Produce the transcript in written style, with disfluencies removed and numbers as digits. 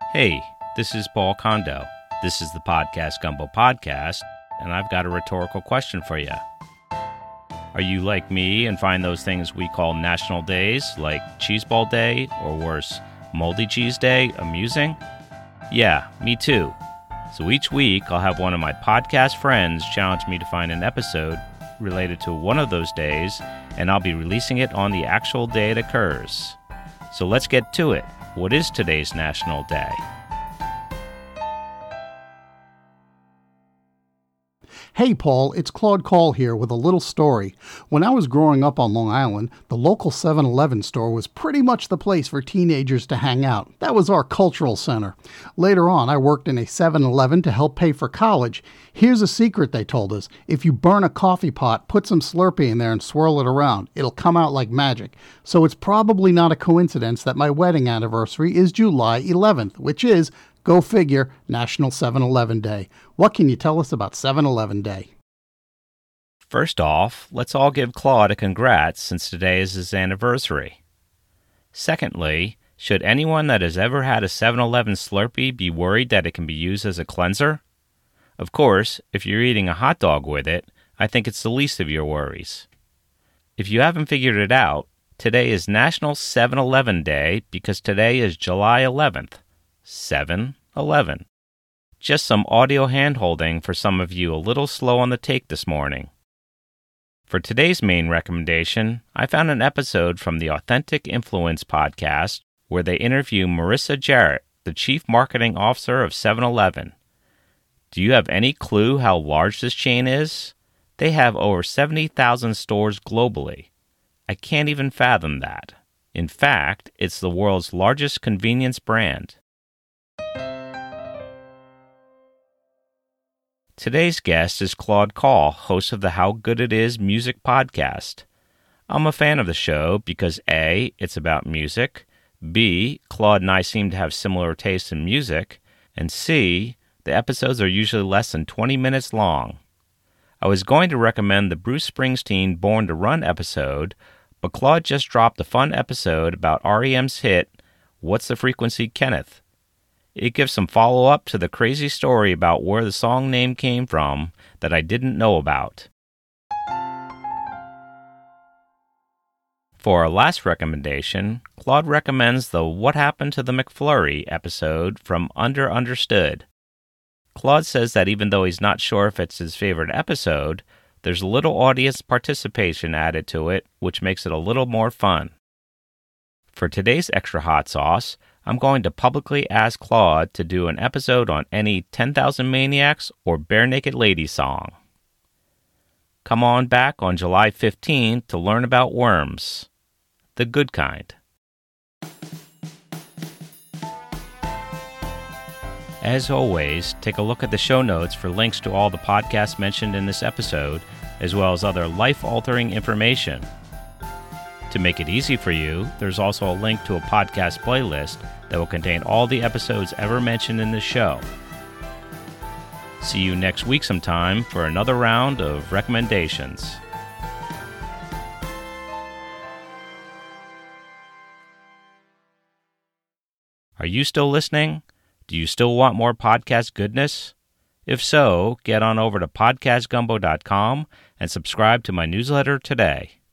Hey, this is Paul Kondo. This is the Podcast Gumbo Podcast, and I've got a rhetorical question for you. Are you like me and find those things we call national days, like Cheeseball Day, or worse, Moldy Cheese Day, amusing? Yeah, me too. So each week, I'll have one of my podcast friends challenge me to find an episode related to one of those days, and I'll be releasing it on the actual day it occurs. So let's get to it. What is today's National Day? Hey Paul, it's Claude Call here with a little story. When I was growing up on Long Island, the local 7-Eleven store was pretty much the place for teenagers to hang out. That was our cultural center. Later on, I worked in a 7-Eleven to help pay for college. Here's a secret they told us. If you burn a coffee pot, put some Slurpee in there and swirl it around. It'll come out like magic. So it's probably not a coincidence that my wedding anniversary is July 11th, which is, go figure, National 7-Eleven Day. What can you tell us about 7-Eleven Day? First off, let's all give Claude a congrats since today is his anniversary. Secondly, should anyone that has ever had a 7-Eleven Slurpee be worried that it can be used as a cleanser? Of course, if you're eating a hot dog with it, I think it's the least of your worries. If you haven't figured it out, today is National 7-Eleven Day because today is July 11th. 7-Eleven. Just some audio hand-holding for some of you a little slow on the take this morning. For today's main recommendation, I found an episode from the Authentic Influence podcast where they interview Marissa Jarrett, the Chief Marketing Officer of 7-Eleven. Do you have any clue how large this chain is? They have over 70,000 stores globally. I can't even fathom that. In fact, it's the world's largest convenience brand. Today's guest is Claude Call, host of the How Good It Is music podcast. I'm a fan of the show because A, it's about music, B, Claude and I seem to have similar tastes in music, and C, the episodes are usually less than 20 minutes long. I was going to recommend the Bruce Springsteen Born to Run episode, but Claude just dropped a fun episode about REM's hit, What's the Frequency, Kenneth? It gives some follow-up to the crazy story about where the song name came from that I didn't know about. For our last recommendation, Claude recommends the What Happened to the McFlurry episode from Understood. Claude says that even though he's not sure if it's his favorite episode, there's a little audience participation added to it, which makes it a little more fun. For today's extra hot sauce, I'm going to publicly ask Claude to do an episode on any 10,000 Maniacs or Bare Naked Ladies song. Come on back on July 15th to learn about worms. The good kind. As always, take a look at the show notes for links to all the podcasts mentioned in this episode, as well as other life-altering information. To make it easy for you, there's also a link to a podcast playlist that will contain all the episodes ever mentioned in this show. See you next week sometime for another round of recommendations. Are you still listening? Do you still want more podcast goodness? If so, get on over to podcastgumbo.com and subscribe to my newsletter today.